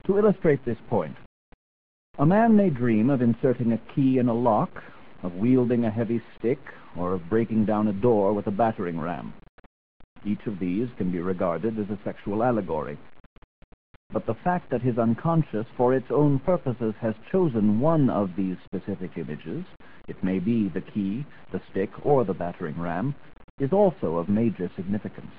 To illustrate this point, a man may dream of inserting a key in a lock, of wielding a heavy stick, or of breaking down a door with a battering ram. Each of these can be regarded as a sexual allegory. But the fact that his unconscious, for its own purposes, has chosen one of these specific images, it may be the key, the stick, or the battering ram, is also of major significance.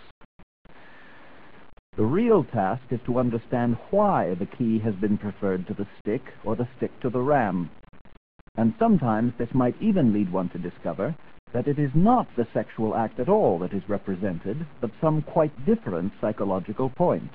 The real task is to understand why the key has been preferred to the stick, or the stick to the ram. And sometimes this might even lead one to discover that it is not the sexual act at all that is represented, but some quite different psychological point.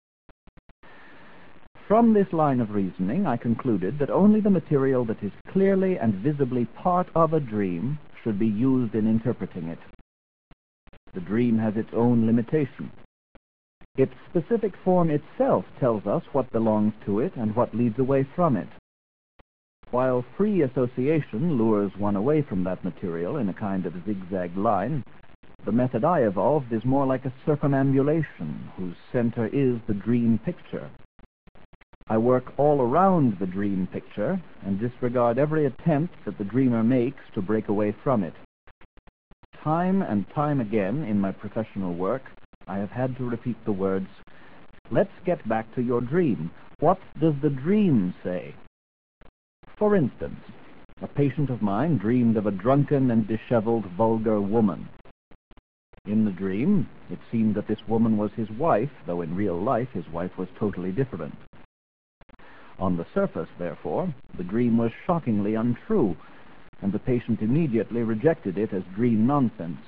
From this line of reasoning, I concluded that only the material that is clearly and visibly part of a dream should be used in interpreting it. The dream has its own limitation. Its specific form itself tells us what belongs to it and what leads away from it. While free association lures one away from that material in a kind of zigzag line, the method I evolved is more like a circumambulation whose center is the dream picture. I work all around the dream picture and disregard every attempt that the dreamer makes to break away from it. Time and time again in my professional work, I have had to repeat the words, "Let's get back to your dream. What does the dream say?" For instance, a patient of mine dreamed of a drunken and disheveled, vulgar woman. In the dream, it seemed that this woman was his wife, though in real life his wife was totally different. On the surface, therefore, the dream was shockingly untrue, and the patient immediately rejected it as dream nonsense.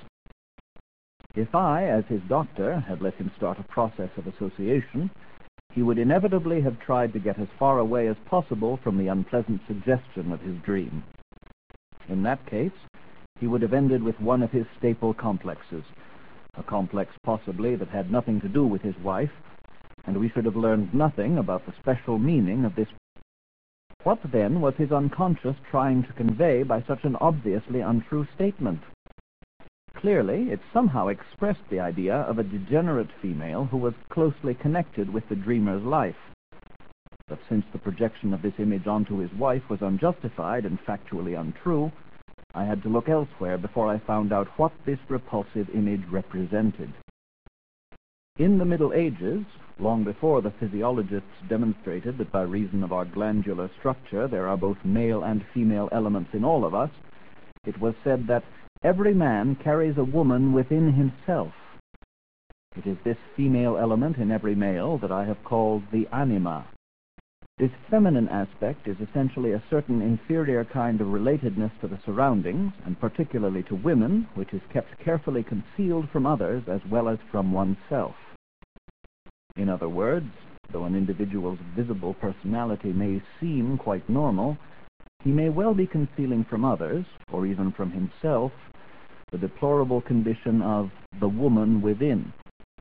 If I, as his doctor, had let him start a process of association, he would inevitably have tried to get as far away as possible from the unpleasant suggestion of his dream. In that case, he would have ended with one of his staple complexes, a complex possibly that had nothing to do with his wife, and we should have learned nothing about the special meaning of this. What then was his unconscious trying to convey by such an obviously untrue statement? Clearly, it somehow expressed the idea of a degenerate female who was closely connected with the dreamer's life. But since the projection of this image onto his wife was unjustified and factually untrue, I had to look elsewhere before I found out what this repulsive image represented. In the Middle Ages, long before the physiologists demonstrated that by reason of our glandular structure there are both male and female elements in all of us, it was said that every man carries a woman within himself. It is this female element in every male that I have called the anima. This feminine aspect is essentially a certain inferior kind of relatedness to the surroundings, and particularly to women, which is kept carefully concealed from others as well as from oneself. In other words, though an individual's visible personality may seem quite normal, he may well be concealing from others, or even from himself, the deplorable condition of the woman within.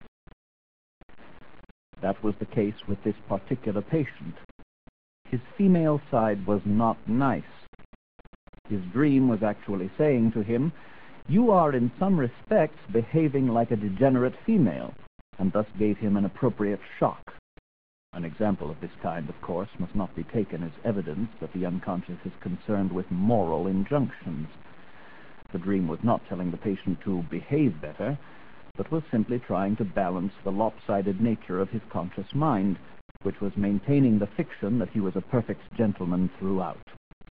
That was the case with this particular patient. His female side was not nice. His dream was actually saying to him, "You are in some respects behaving like a degenerate female," and thus gave him an appropriate shock. An example of this kind, of course, must not be taken as evidence that the unconscious is concerned with moral injunctions. The dream was not telling the patient to behave better, but was simply trying to balance the lopsided nature of his conscious mind, which was maintaining the fiction that he was a perfect gentleman throughout.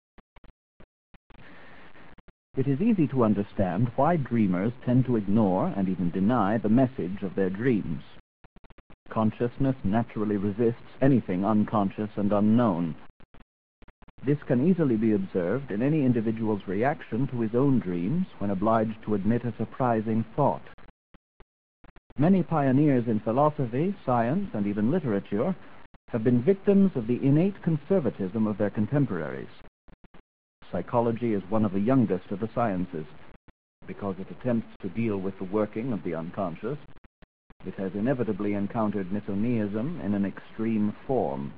It is easy to understand why dreamers tend to ignore and even deny the message of their dreams. Consciousness naturally resists anything unconscious and unknown. This can easily be observed in any individual's reaction to his own dreams when obliged to admit a surprising thought. Many pioneers in philosophy, science, and even literature have been victims of the innate conservatism of their contemporaries. Psychology is one of the youngest of the sciences. Because it attempts to deal with the working of the unconscious, it has inevitably encountered Nixonism in an extreme form.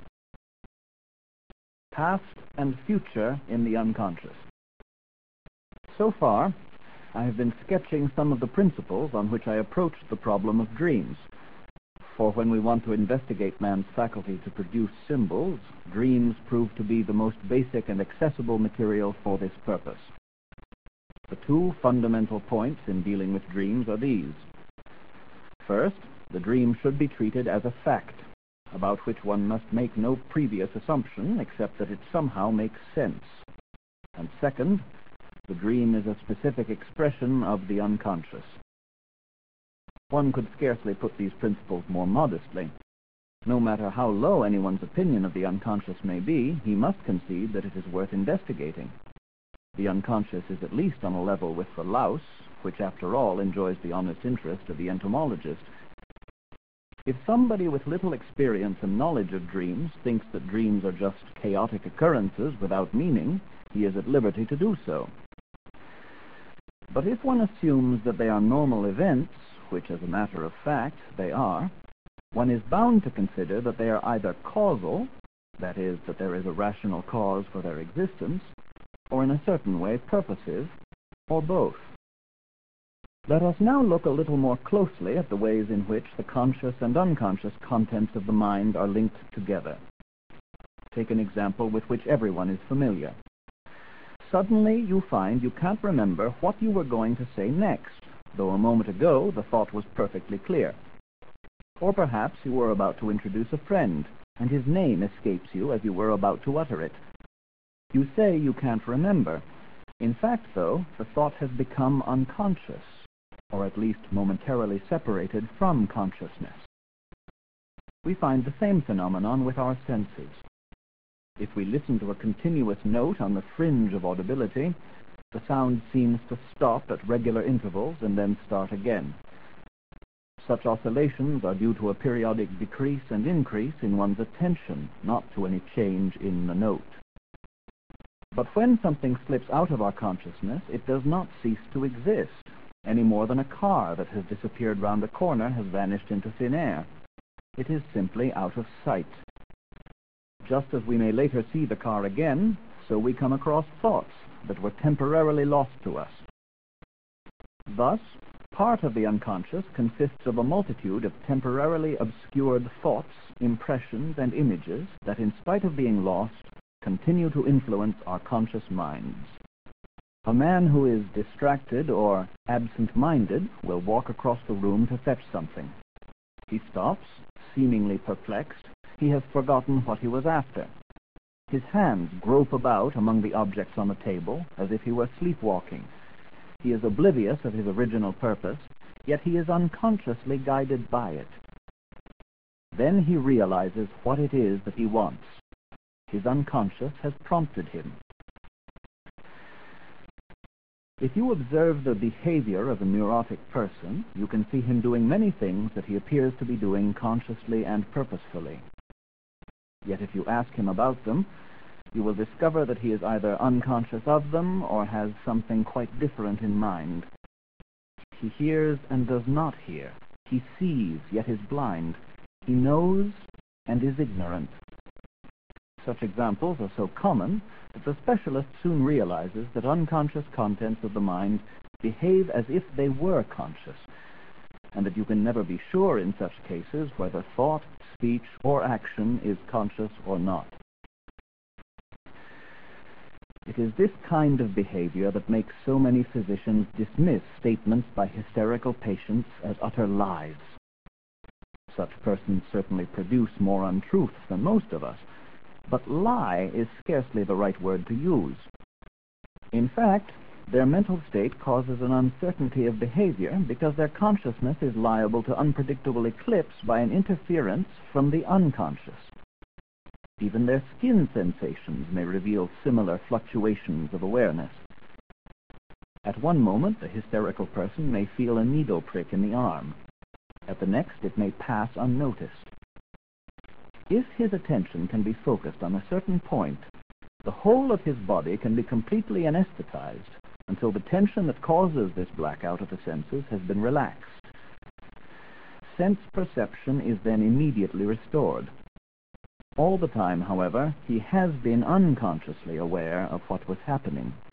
Past and future in the unconscious. So far, I have been sketching some of the principles on which I approached the problem of dreams. For when we want to investigate man's faculty to produce symbols, dreams prove to be the most basic and accessible material for this purpose. The two fundamental points in dealing with dreams are these. First, the dream should be treated as a fact, about which one must make no previous assumption except that it somehow makes sense. And second, the dream is a specific expression of the unconscious. One could scarcely put these principles more modestly. No matter how low anyone's opinion of the unconscious may be, he must concede that it is worth investigating. The unconscious is at least on a level with the louse, which after all enjoys the honest interest of the entomologist. If somebody with little experience and knowledge of dreams thinks that dreams are just chaotic occurrences without meaning, he is at liberty to do so. But if one assumes that they are normal events, which as a matter of fact they are, one is bound to consider that they are either causal, that is, that there is a rational cause for their existence, or in a certain way purposive, or both. Let us now look a little more closely at the ways in which the conscious and unconscious contents of the mind are linked together. Take an example with which everyone is familiar. Suddenly you find you can't remember what you were going to say next, though a moment ago the thought was perfectly clear. Or perhaps you were about to introduce a friend, and his name escapes you as you were about to utter it. You say you can't remember. In fact, though, the thought has become unconscious, or at least momentarily separated from consciousness. We find the same phenomenon with our senses. If we listen to a continuous note on the fringe of audibility, the sound seems to stop at regular intervals and then start again. Such oscillations are due to a periodic decrease and increase in one's attention, not to any change in the note. But when something slips out of our consciousness, it does not cease to exist, any more than a car that has disappeared round a corner has vanished into thin air. It is simply out of sight. Just as we may later see the car again, so we come across thoughts that were temporarily lost to us. Thus, part of the unconscious consists of a multitude of temporarily obscured thoughts, impressions, and images that, in spite of being lost, continue to influence our conscious minds. A man who is distracted or absent-minded will walk across the room to fetch something. He stops, seemingly perplexed. He has forgotten what he was after. His hands grope about among the objects on the table as if he were sleepwalking. He is oblivious of his original purpose, yet he is unconsciously guided by it. Then he realizes what it is that he wants. His unconscious has prompted him. If you observe the behavior of a neurotic person, you can see him doing many things that he appears to be doing consciously and purposefully. Yet if you ask him about them, you will discover that he is either unconscious of them or has something quite different in mind. He hears and does not hear. He sees, yet is blind. He knows and is ignorant. Such examples are so common that the specialist soon realizes that unconscious contents of the mind behave as if they were conscious, and that you can never be sure in such cases whether thought, speech, or action is conscious or not. It is this kind of behavior that makes so many physicians dismiss statements by hysterical patients as utter lies. Such persons certainly produce more untruths than most of us, but lie is scarcely the right word to use. In fact, their mental state causes an uncertainty of behavior because their consciousness is liable to unpredictable eclipse by an interference from the unconscious. Even their skin sensations may reveal similar fluctuations of awareness. At one moment, the hysterical person may feel a needle prick in the arm. At the next, it may pass unnoticed. If his attention can be focused on a certain point, the whole of his body can be completely anesthetized until the tension that causes this blackout of the senses has been relaxed. Sense perception is then immediately restored. All the time, however, he has been unconsciously aware of what was happening.